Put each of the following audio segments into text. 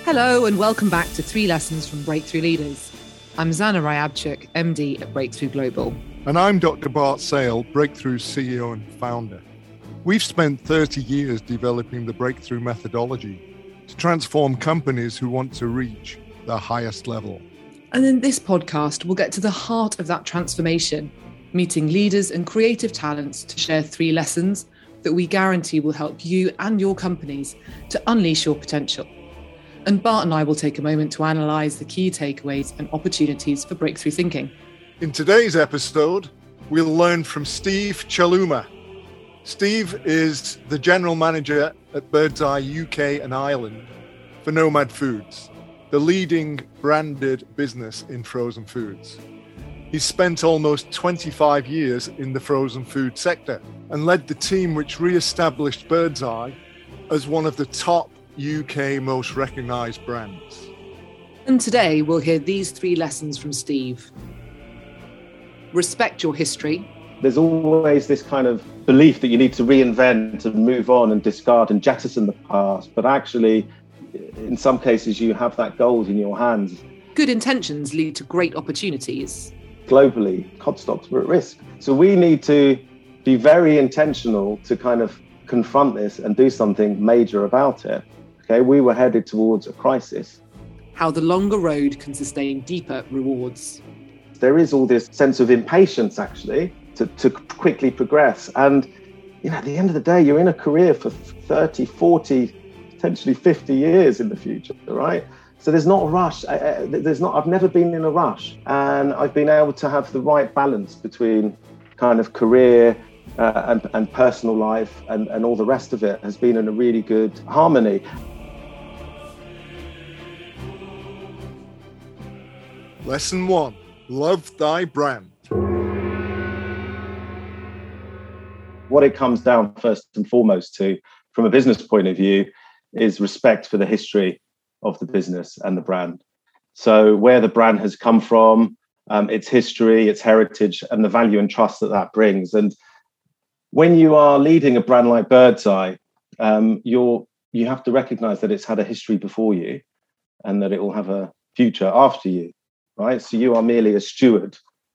Hello and welcome back to 3 Lessons from Breakthrough Leaders. I'm Zana Ryabchuk, MD at Breakthrough Global. And I'm Dr. Bart Sale, Breakthrough CEO and founder. We've spent 30 years developing the Breakthrough methodology to transform companies who want to reach their highest level. And in this podcast, we'll get to the heart of that transformation, meeting leaders and creative talents to share 3 lessons that we guarantee will help you and your companies to unleash your potential. And Bart and I will take a moment to analyse the key takeaways and opportunities for breakthrough thinking. In today's episode, we'll learn from Steve Chaluma. Steve is the General Manager at Birdseye UK and Ireland for Nomad Foods, the leading branded business in frozen foods. He's spent almost 25 years in the frozen food sector and led the team which re-established Birdseye as one of the top UK most recognised brands. And today we'll hear these 3 lessons from Steve. Respect your history. There's always this kind of belief that you need to reinvent and move on and discard and jettison the past. But actually, in some cases, you have that gold in your hands. Good intentions lead to great opportunities. Globally, cod stocks were at risk. So we need to be very intentional to kind of confront this and do something major about it. Okay, we were headed towards a crisis. How the longer road can sustain deeper rewards. There is all this sense of impatience, actually, to quickly progress. And, at the end of the day, you're in a career for 30, 40, potentially 50 years in the future, right? So there's not a rush. I've never been in a rush. And I've been able to have the right balance between kind of career and personal life and all the rest of it has been in a really good harmony. Lesson 1, love thy brand. What it comes down first and foremost to, from a business point of view, is respect for the history of the business and the brand. So where the brand has come from, its history, its heritage, and the value and trust that brings. And when you are leading a brand like Birdseye, you have to recognize that it's had a history before you and that it will have a future after you, right? So you are merely a steward.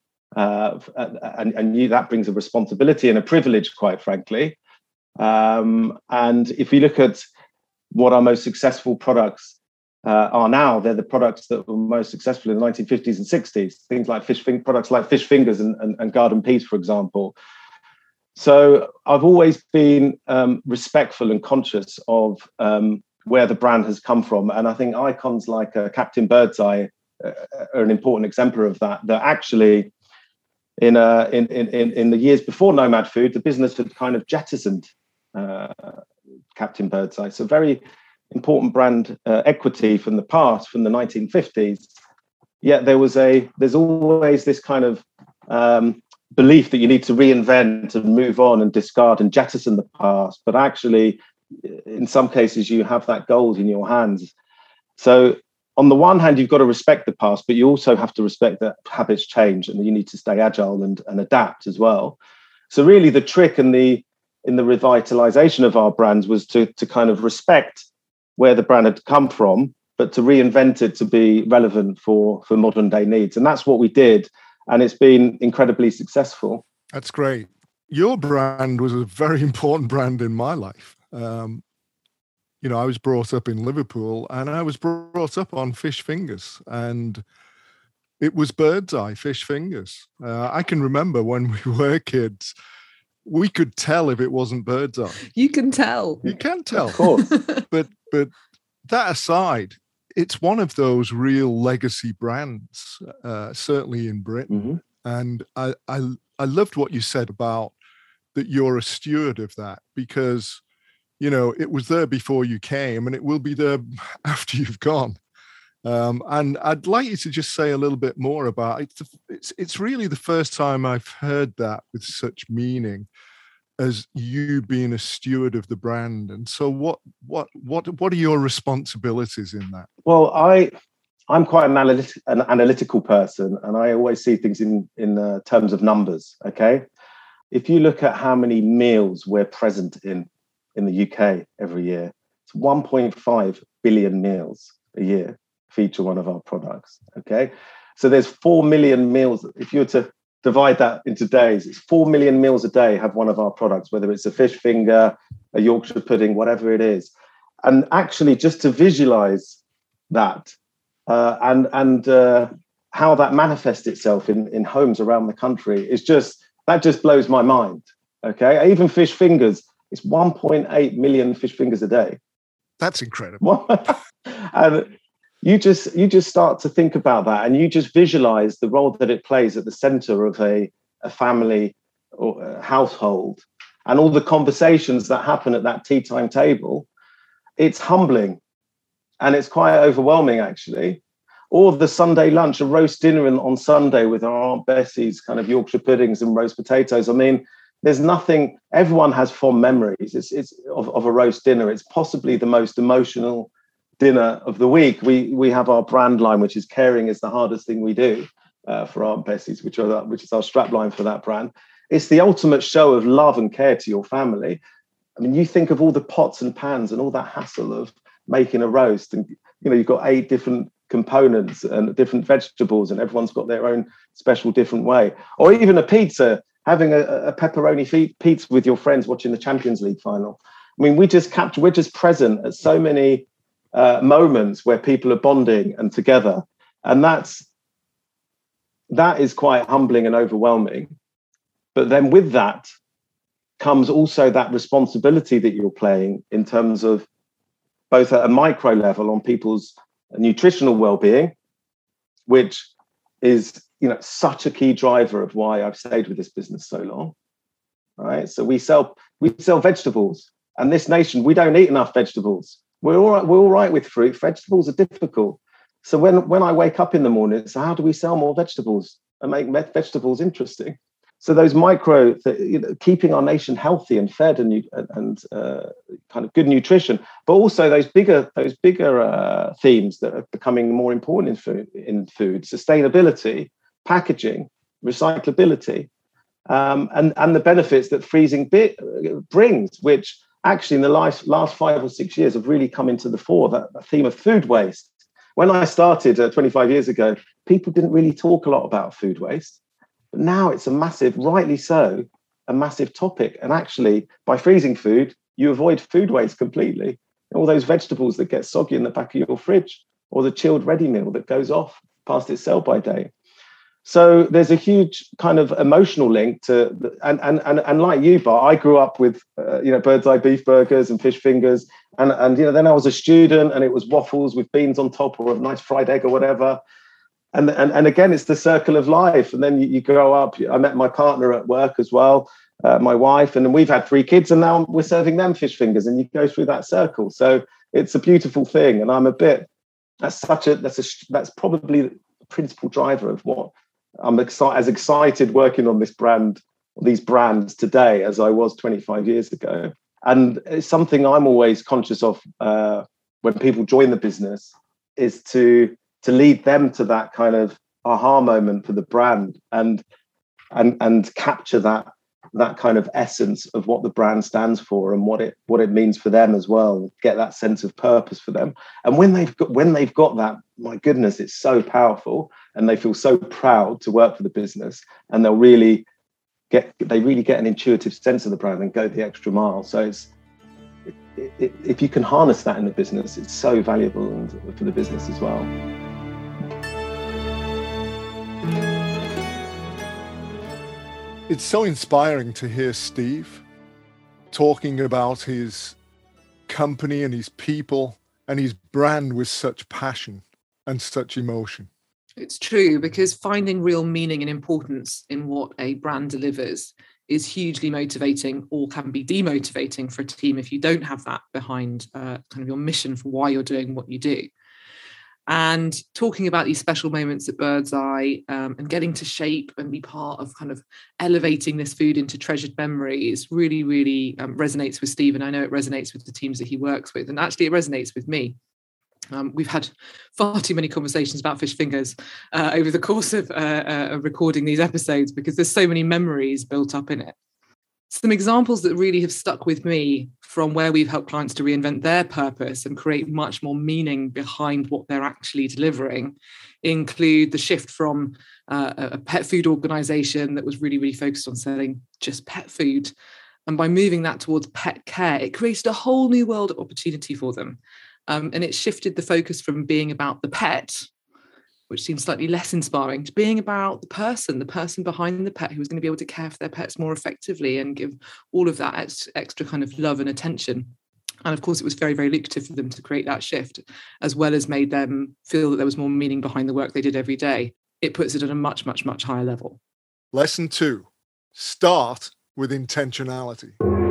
And that brings a responsibility and a privilege, quite frankly. And if you look at what our most successful products are now, they're the products that were most successful in the 1950s and 60s. Things like products like fish fingers and garden peas, for example. So I've always been respectful and conscious of where the brand has come from. And I think icons like Captain Birdseye are an important exemplar of that. That actually, in the years before Nomad Food, the business had kind of jettisoned Captain Birdseye. So very important brand equity from the past, from the 1950s. Yet there's always this kind of belief that you need to reinvent and move on and discard and jettison the past. But actually, in some cases, you have that gold in your hands. So on the one hand, you've got to respect the past, but you also have to respect that habits change and you need to stay agile and adapt as well. So really the trick in the revitalization of our brands was to kind of respect where the brand had come from, but to reinvent it to be relevant for modern day needs. And that's what we did. And it's been incredibly successful. That's great. Your brand was a very important brand in my life. I was brought up in Liverpool and I was brought up on fish fingers, and it was Birdseye fish fingers. I can remember when we were kids, we could tell if it wasn't Birdseye. You can tell. You can tell. Of course. But that aside, it's one of those real legacy brands, certainly in Britain. Mm-hmm. And I loved what you said about that you're a steward of that, because it was there before you came and it will be there after you've gone. And I'd like you to just say a little bit more about it. It's really the first time I've heard that with such meaning, as you being a steward of the brand. And so what are your responsibilities in that? Well, I'm quite an analytical person, and I always see things in terms of numbers. Okay. If you look at how many meals we're present in the UK every year, it's 1.5 billion meals. a year feature one of our products. Okay, so there's 4 million meals. If you were to divide that into days, it's 4 million meals a day have one of our products, whether it's a fish finger, a Yorkshire pudding, whatever it is. And actually, just to visualize that and how that manifests itself in homes around the country is that just blows my mind. Okay, even fish fingers, it's 1.8 million fish fingers a day. That's incredible. And you just start to think about that, and you just visualize the role that it plays at the center of a family or a household, and all the conversations that happen at that tea time table. It's humbling, and it's quite overwhelming, actually. Or the Sunday lunch, a roast dinner on Sunday with our Aunt Bessie's kind of Yorkshire puddings and roast potatoes. I mean, there's nothing. Everyone has fond memories. It's of a roast dinner. It's possibly the most emotional dinner of the week. We have our brand line, which is "Caring is the hardest thing we do," for Aunt Bessie's, which is our strap line for that brand. It's the ultimate show of love and care to your family. I mean, you think of all the pots and pans and all that hassle of making a roast, and you've got 8 different components and different vegetables, and everyone's got their own special different way. Or even a pizza, having a pepperoni pizza with your friends watching the Champions League final. I mean, we're just present at so many moments where people are bonding and together, and that is quite humbling and overwhelming. But then with that comes also that responsibility that you're playing in terms of both at a micro level on people's nutritional well-being, which is such a key driver of why I've stayed with this business so long. All right, so we sell vegetables, and this nation, we don't eat enough vegetables. We're all right with fruit. Vegetables are difficult. So when I wake up in the morning, so how do we sell more vegetables and make vegetables interesting? So those keeping our nation healthy and fed and kind of good nutrition, but also those bigger themes that are becoming more important in food: sustainability, packaging, recyclability, and the benefits that freezing brings, which actually in the last 5 or 6 years have really come into the fore. That theme of food waste. When I started 25 years ago, people didn't really talk a lot about food waste. But now it's rightly so, a massive topic. And actually, by freezing food, you avoid food waste completely. All those vegetables that get soggy in the back of your fridge, or the chilled ready meal that goes off past its sell-by date. So there's a huge kind of emotional link to, and like you, Bart, I grew up with Bird's Eye beef burgers and fish fingers, and then I was a student, and it was waffles with beans on top or a nice fried egg or whatever. And again, it's the circle of life. And then you grow up. I met my partner at work as well, my wife, and we've had 3 kids, and now we're serving them fish fingers, and you go through that circle. So it's a beautiful thing, and that's probably the principal driver of what I'm excited working on these brands today as I was 25 years ago. And it's something I'm always conscious of when people join the business, is to lead them to that kind of aha moment for the brand and capture that kind of essence of what the brand stands for and what it means for them as well. Get that sense of purpose for them. And when they've got that, my goodness, it's so powerful, and they feel so proud to work for the business, and they really get an intuitive sense of the brand and go the extra mile. So if you can harness that in the business, it's so valuable and for the business as well. It's so inspiring to hear Steve talking about his company and his people and his brand with such passion and such emotion. It's true, because finding real meaning and importance in what a brand delivers is hugely motivating, or can be demotivating for a team if you don't have that behind kind of your mission for why you're doing what you do. And talking about these special moments at Bird's Eye and getting to shape and be part of kind of elevating this food into treasured memories really, really resonates with Steve. And I know it resonates with the teams that he works with. And actually, it resonates with me. We've had far too many conversations about fish fingers over the course of recording these episodes, because there's so many memories built up in it. Some examples that really have stuck with me from where we've helped clients to reinvent their purpose and create much more meaning behind what they're actually delivering include the shift from a pet food organization that was really, really focused on selling just pet food. And by moving that towards pet care, it created a whole new world of opportunity for them. And it shifted the focus from being about the pet, which seems slightly less inspiring, to being about the person behind the pet who was going to be able to care for their pets more effectively and give all of that extra kind of love and attention. And of course, it was very, very lucrative for them to create that shift, as well as made them feel that there was more meaning behind the work they did every day. It puts it at a much, much, much higher level. Lesson 2, start with intentionality.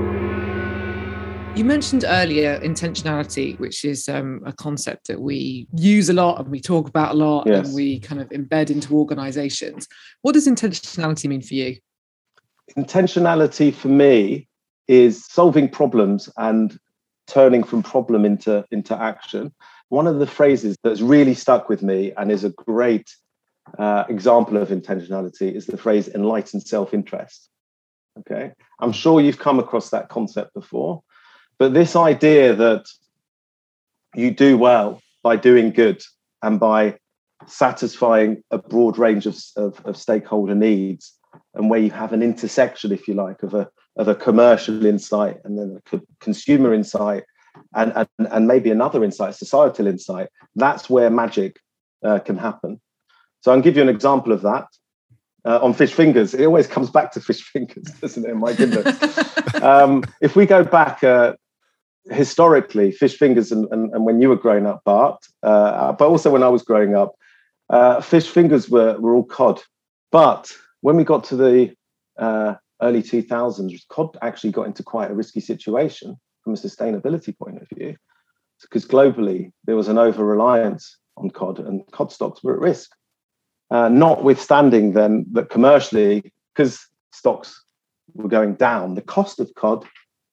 You mentioned earlier intentionality, which is a concept that we use a lot and we talk about a lot, yes, and we kind of embed into organizations. What does intentionality mean for you? Intentionality for me is solving problems and turning from problem into action. One of the phrases that's really stuck with me and is a great example of intentionality is the phrase enlightened self-interest. Okay, I'm sure you've come across that concept before. But this idea that you do well by doing good and by satisfying a broad range of stakeholder needs, and where you have an intersection, if you like, of a commercial insight and then a consumer insight and maybe another insight, societal insight, that's where magic can happen. So I'll give you an example of that. On fish fingers, it always comes back to fish fingers, doesn't it? My goodness. If we go back historically, fish fingers, and when you were growing up, Bart, but also when I was growing up, fish fingers were all cod. But when we got to the early 2000s, cod actually got into quite a risky situation from a sustainability point of view, because globally there was an over-reliance on cod, and cod stocks were at risk. Notwithstanding then that commercially, because stocks were going down, the cost of cod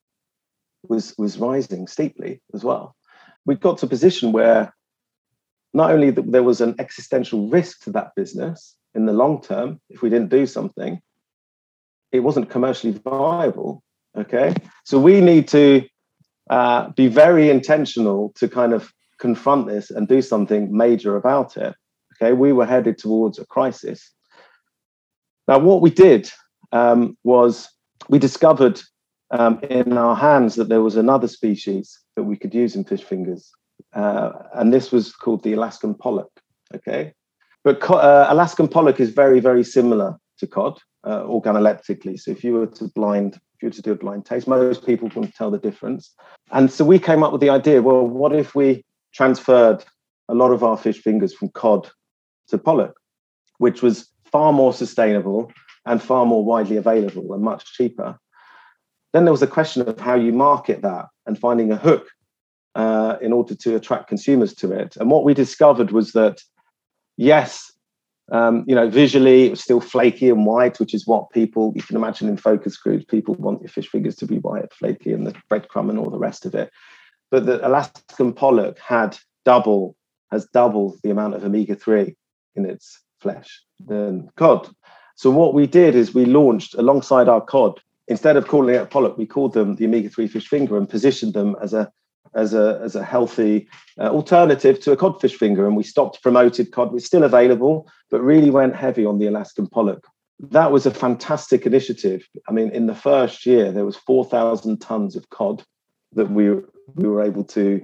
was rising steeply as well. We got to a position where not only there was an existential risk to that business in the long term, if we didn't do something, it wasn't commercially viable. Okay, so we need to be very intentional to kind of confront this and do something major about it. Okay, we were headed towards a crisis. Now, what we did was we discovered in our hands that there was another species that we could use in fish fingers, and this was called the Alaskan pollock. Okay, but Alaskan pollock is very, very similar to cod organoleptically. So if you were to do a blind taste, most people can tell the difference. And so we came up with the idea: well, what if we transferred a lot of our fish fingers from cod to pollock, which was far more sustainable and far more widely available and much cheaper? Then there was a question of how you market that and finding a hook in order to attract consumers to it. And what we discovered was that, yes, visually it was still flaky and white, which is what people, you can imagine in focus groups, people want your fish fingers to be white, flaky, and the breadcrumb and all the rest of it. But the Alaskan pollock has double the amount of omega-3 in its flesh than cod. So what we did is we launched alongside our cod, instead of calling it a pollock, we called them the omega-3 fish finger and positioned them as a healthy alternative to a cod fish finger. And we stopped promoted cod. It's still available, but really went heavy on the Alaskan pollock. That was a fantastic initiative. I mean, in the first year, there was 4,000 tons of cod that we were able to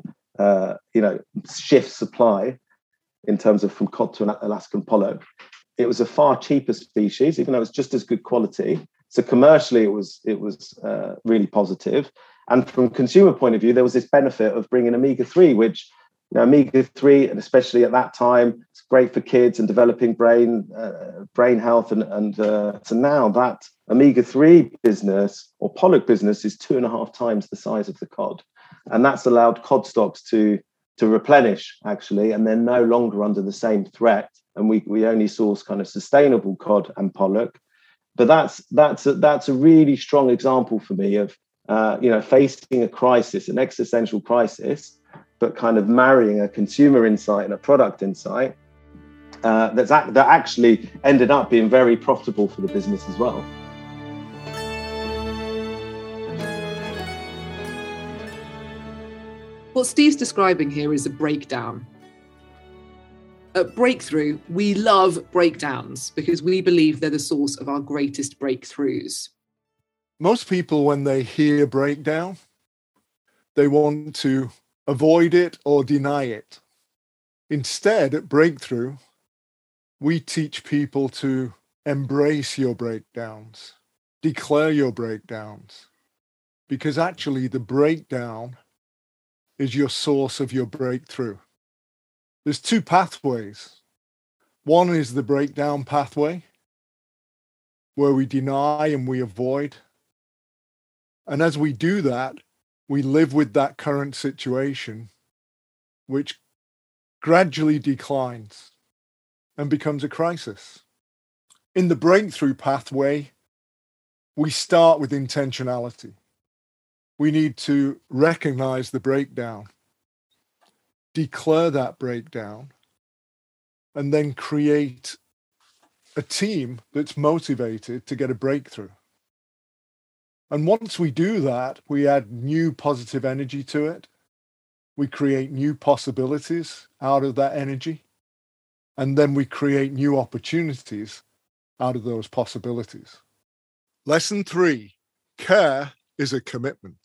shift supply in terms of from cod to an Alaskan pollock. It was a far cheaper species, even though it's just as good quality. So commercially, it was really positive. And from a consumer point of view, there was this benefit of bringing omega-3, which omega-3, and especially at that time, it's great for kids and developing brain health. And so now that omega-3 business or pollock business is 2.5 times the size of the cod. And that's allowed cod stocks to replenish, actually, and they're no longer under the same threat. And we only source kind of sustainable cod and pollock. But that's a really strong example for me of facing a crisis, an existential crisis, but kind of marrying a consumer insight and a product insight that actually ended up being very profitable for the business as well. What Steve's describing here is a breakdown. At Breakthrough, we love breakdowns because we believe they're the source of our greatest breakthroughs. Most people, when they hear breakdown, they want to avoid it or deny it. Instead, at Breakthrough, we teach people to embrace your breakdowns, declare your breakdowns, because actually the breakdown is your source of your breakthrough. There's two pathways. One is the breakdown pathway, where we deny and we avoid. And as we do that, we live with that current situation, which gradually declines and becomes a crisis. In the breakthrough pathway, we start with intentionality. We need to recognize the breakdown, declare that breakdown, and then create a team that's motivated to get a breakthrough. And once we do that, we add new positive energy to it. We create new possibilities out of that energy. And then we create new opportunities out of those possibilities. Lesson 3, care is a commitment.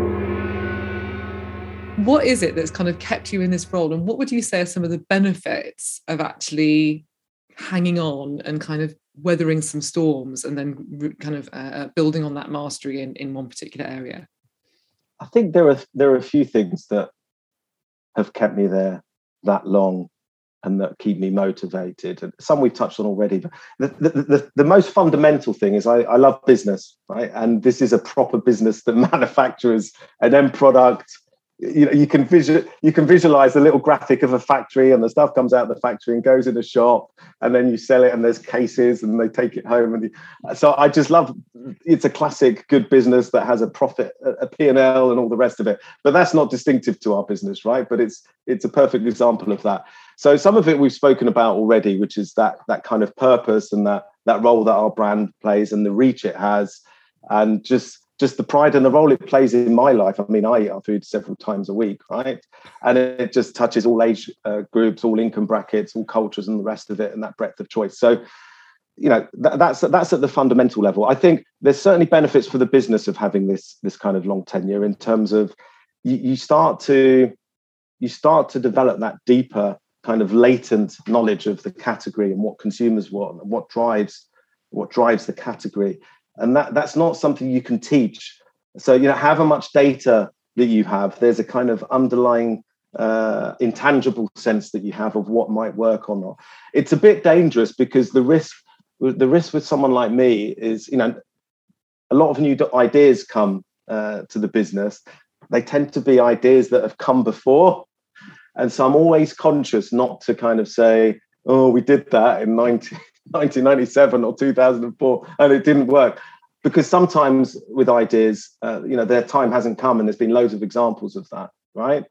What is it that's kind of kept you in this role? And what would you say are some of the benefits of actually hanging on and kind of weathering some storms and then kind of building on that mastery in one particular area? I think there are a few things that have kept me there that long and that keep me motivated. And some we've touched on already. But the most fundamental thing is I love business, right? And this is a proper business that manufactures an end product. You know, you can visualize a little graphic of a factory, and the stuff comes out of the factory and goes in a shop, and then you sell it, and there's cases, and they take it home. And so I just love. It's a classic good business that has a profit, a P&L, and all the rest of it. But that's not distinctive to our business, right? But it's a perfect example of that. So some of it we've spoken about already, which is that kind of purpose and that role that our brand plays and the reach it has, and just the pride and the role it plays in my life. I mean, I eat our food several times a week, right? And it just touches all age groups, all income brackets, all cultures and the rest of it, and that breadth of choice. So, you know, that's at the fundamental level. I think there's certainly benefits for the business of having this kind of long tenure in terms of you start to develop that deeper kind of latent knowledge of the category and what consumers want and what drives the category. And that's not something you can teach. So, you know, however much data that you have, there's a kind of underlying intangible sense that you have of what might work or not. It's a bit dangerous because the risk with someone like me is, you know, a lot of new ideas come to the business. They tend to be ideas that have come before. And so I'm always conscious not to kind of say, oh, we did that in 1997 or 2004 and it didn't work, because sometimes with ideas, you know, their time hasn't come, and there's been loads of examples of that, right?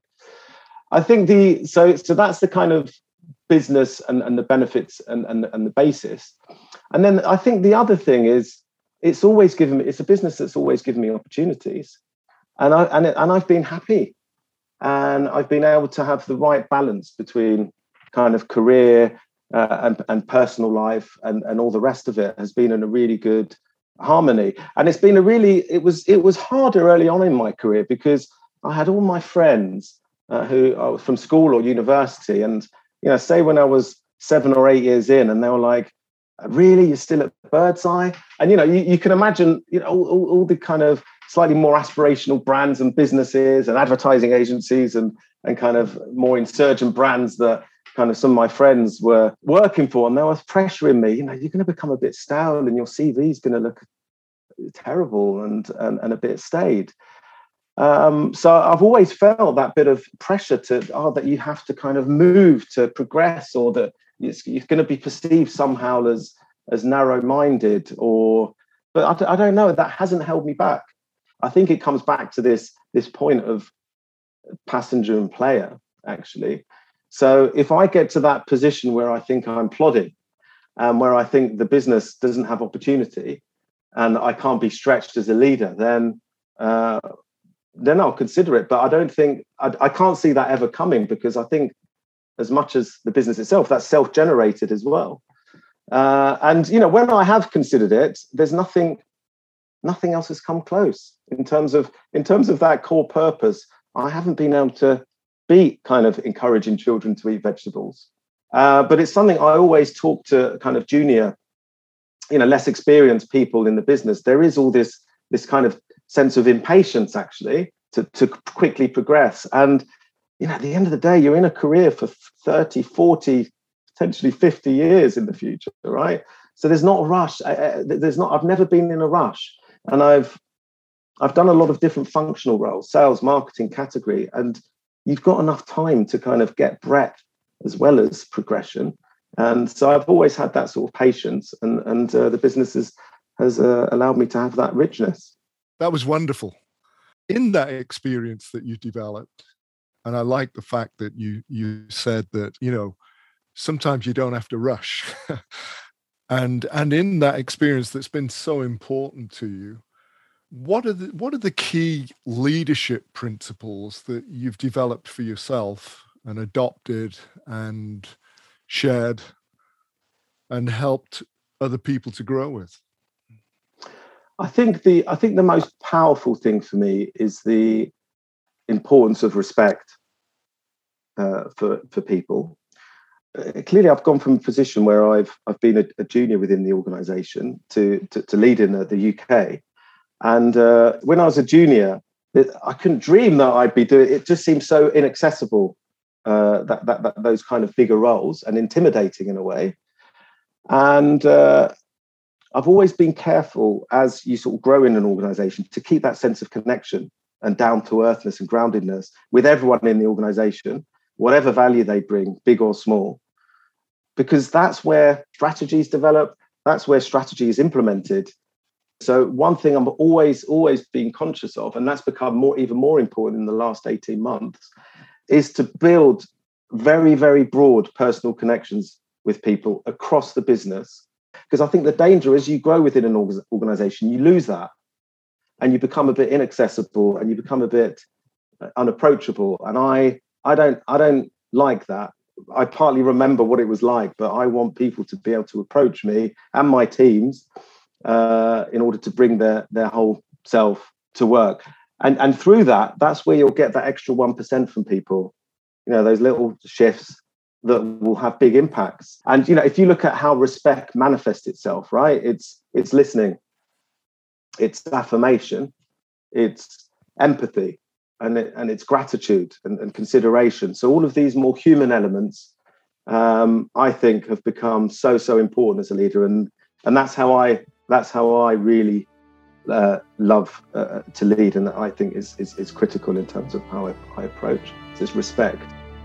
I think so that's the kind of business and the benefits and the basis. And then I think the other thing is it's a business that's always given me opportunities, and I've been happy, and I've been able to have the right balance between kind of career and personal life and all the rest of it has been in a really good harmony. And it's been it was harder early on in my career because I had all my friends who are from school or university, and, you know, say when I was 7 or 8 years in, and they were like, really, you're still at Birdseye? And, you know, you can imagine, you know, all the kind of slightly more aspirational brands and businesses and advertising agencies and kind of more insurgent brands that kind of some of my friends were working for, and they were pressuring me, you know, you're going to become a bit stale and your CV is going to look terrible and a bit staid. So I've always felt that bit of pressure that you have to kind of move to progress, or that you're going to be perceived somehow as narrow-minded, but I don't know, that hasn't held me back. I think it comes back to this point of passenger and player, actually. So if I get to that position where I think I'm plodding, where I think the business doesn't have opportunity and I can't be stretched as a leader, then then I'll consider it. But I don't think, I can't see that ever coming, because I think as much as the business itself, that's self-generated as well. And, when I have considered it, there's nothing else has come close in terms of that core purpose. I haven't been able to beat kind of encouraging children to eat vegetables. But it's something I always talk to kind of junior, less experienced people in the business. There is all this kind of sense of impatience, actually, to quickly progress. And, at the end of the day, you're in a career for 30, 40, potentially 50 years in the future, right? So there's not a rush. I've never been in a rush. And I've done a lot of different functional roles, sales, marketing, category, and you've got enough time to kind of get breadth as well as progression. And so I've always had that sort of patience, and the business has allowed me to have that richness. That was wonderful. In that experience that you developed, and I like the fact that you said that, sometimes you don't have to rush. and in that experience that's been so important to you, what are the key leadership principles that you've developed for yourself and adopted and shared and helped other people to grow with? I think the most powerful thing for me is the importance of respect for people. Clearly, I've gone from a position where I've been a junior within the organisation to lead in the UK. And when I was a junior, I couldn't dream that I'd be doing it. It just seemed so inaccessible, that those kind of bigger roles, and intimidating in a way. And I've always been careful, as you sort of grow in an organisation, to keep that sense of connection and down-to-earthness and groundedness with everyone in the organisation, whatever value they bring, big or small, because that's where strategies develop, that's where strategy is implemented. So one thing I'm always being conscious of, and that's become even more important in the last 18 months, is to build very, very broad personal connections with people across the business. Because I think the danger is you grow within an organization, you lose that, and you become a bit inaccessible, and you become a bit unapproachable. And I don't like that. I partly remember what it was like, but I want people to be able to approach me and my teams in order to bring their whole self to work. And through that's where you'll get that extra 1% from people, those little shifts that will have big impacts. And, if you look at how respect manifests itself, right, it's listening, it's affirmation, it's empathy, and it's gratitude and consideration. So all of these more human elements, I think, have become so important as a leader. And that's how I really love to lead, and I think is critical in terms of how I approach this respect.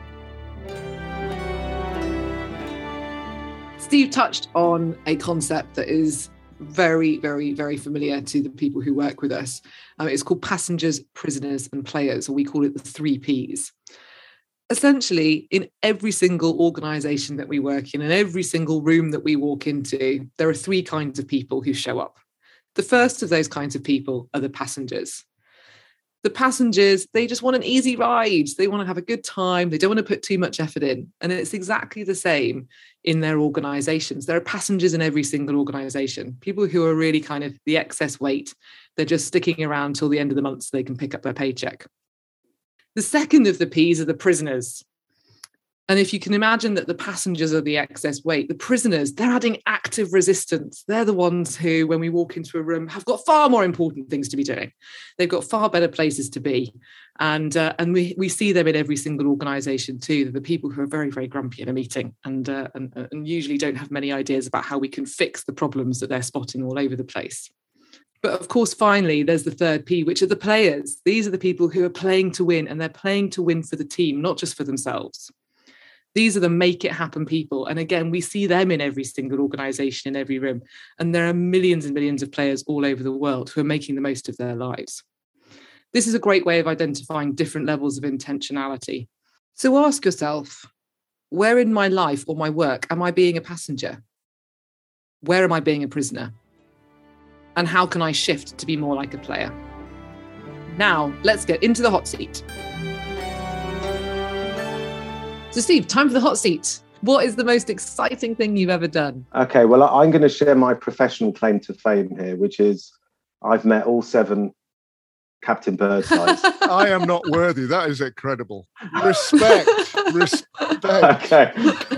Steve touched on a concept that is very, very, very familiar to the people who work with us. It's called passengers, prisoners, and players, or we call it the 3 Ps. Essentially, in every single organisation that we work in every single room that we walk into, there are 3 kinds of people who show up. The first of those kinds of people are the passengers. The passengers, they just want an easy ride. They want to have a good time. They don't want to put too much effort in. And it's exactly the same in their organisations. There are passengers in every single organisation, people who are really kind of the excess weight. They're just sticking around till the end of the month so they can pick up their paycheck. The second of the Ps are the prisoners. And if you can imagine that the passengers are the excess weight, the prisoners, they're adding active resistance. They're the ones who, when we walk into a room, have got far more important things to be doing. They've got far better places to be. And we see them in every single organisation too. They're the people who are very, very grumpy in a meeting and usually don't have many ideas about how we can fix the problems that they're spotting all over the place. But of course, finally, there's the third P, which are the players. These are the people who are playing to win, and they're playing to win for the team, not just for themselves. These are the make it happen people. And again, we see them in every single organisation, in every room. And there are millions and millions of players all over the world who are making the most of their lives. This is a great way of identifying different levels of intentionality. So ask yourself, where in my life or my work am I being a passenger? Where am I being a prisoner? And how can I shift to be more like a player? Now, let's get into the hot seat. So, Steve, time for the hot seat. What is the most exciting thing you've ever done? Okay, well, I'm going to share my professional claim to fame here, which is I've met all 7 Captain Birdsides. I am not worthy. That is incredible. Respect. Okay.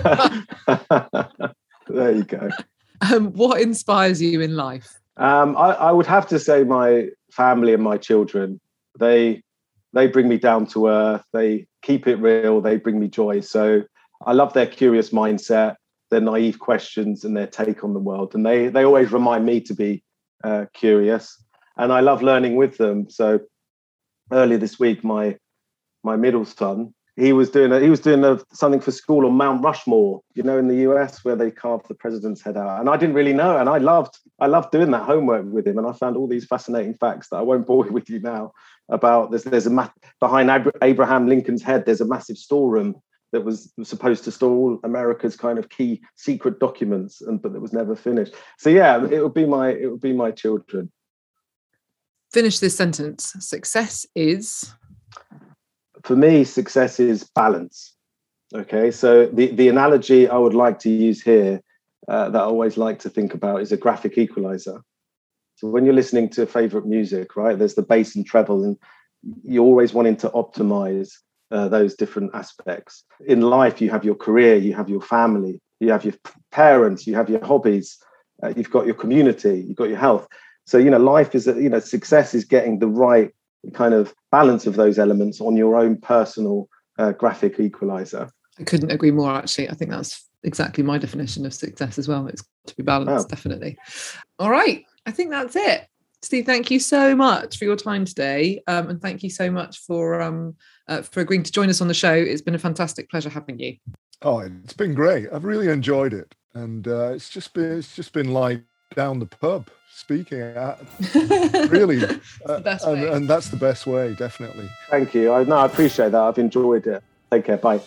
There you go. What inspires you in life? I would have to say my family and my children. They bring me down to earth. They keep it real. They bring me joy. So I love their curious mindset, their naive questions, and their take on the world. And they always remind me to be curious. And I love learning with them. So earlier this week, my middle son, he was doing something for school on Mount Rushmore, in the US, where they carved the president's head out. And I didn't really know. And I loved doing that homework with him. And I found all these fascinating facts that I won't bore with you now about. There's behind Abraham Lincoln's head, there's a massive storeroom that was supposed to store all America's kind of key secret documents, but that was never finished. So yeah, it would be my children. Finish this sentence. Success is? For me, success is balance. Okay, so the analogy I would like to use here, that I always like to think about, is a graphic equalizer. So when you're listening to favorite music, right, there's the bass and treble, and you're always wanting to optimize those different aspects. In life, you have your career, you have your family, you have your parents, you have your hobbies, you've got your community, you've got your health. So, life is, success is getting the right kind of balance of those elements on your own personal graphic equalizer. I couldn't agree more, actually. I think that's exactly my definition of success as well. It's got to be balanced, Definitely. All right. I think that's it. Steve, thank you so much for your time today. And thank you so much for agreeing to join us on the show. It's been a fantastic pleasure having you. Oh, it's been great. I've really enjoyed it. And it's just been like down the pub speaking. Really. And that's the best way, definitely. Thank you. I appreciate that. I've enjoyed it. Take care. Bye.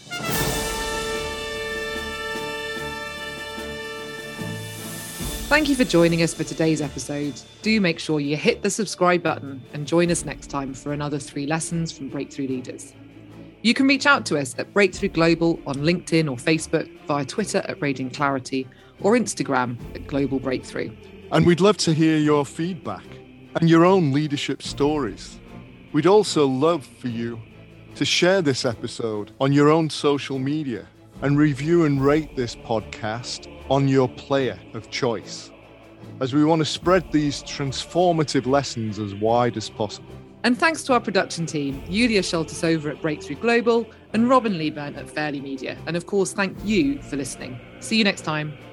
Thank you for joining us for today's episode. Do make sure you hit the subscribe button and join us next time for another 3 lessons from Breakthrough Leaders. You can reach out to us at Breakthrough Global on LinkedIn or Facebook, via Twitter at Radiant Clarity, or Instagram at Global Breakthrough. And we'd love to hear your feedback and your own leadership stories. We'd also love for you to share this episode on your own social media and review and rate this podcast on your player of choice, as we want to spread these transformative lessons as wide as possible. And thanks to our production team, Yulia Schultes over at Breakthrough Global and Robin Lieburn at Fairley Media. And of course, thank you for listening. See you next time.